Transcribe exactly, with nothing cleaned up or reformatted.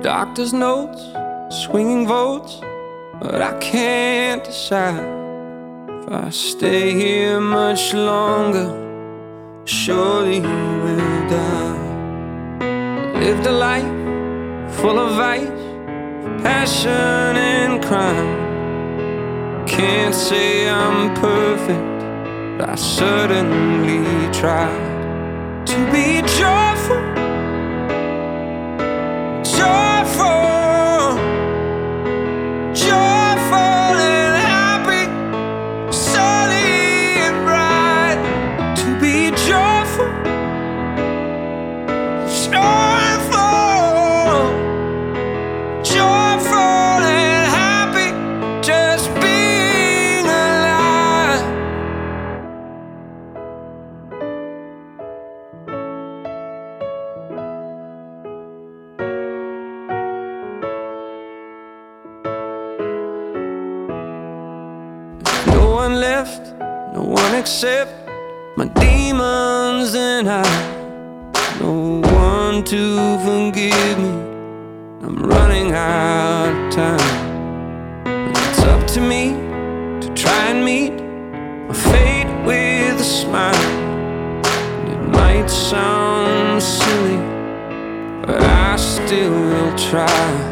doctor's notes, swinging votes, but I can't decide if I stay here much longer. Surely you will die. Lived a life full of vice, passion and crime. Can't say I'm perfect, but I certainly tried to be joyful, joyful, joyful and happy, sunny and bright. To be joyful, joyful, joyful and happy, just being alive. No one left, no one except my demons and I. No one to forgive me, I'm running out of time. It's up to me to try and meet my fate with a smile. And it might sound silly, but I still will try.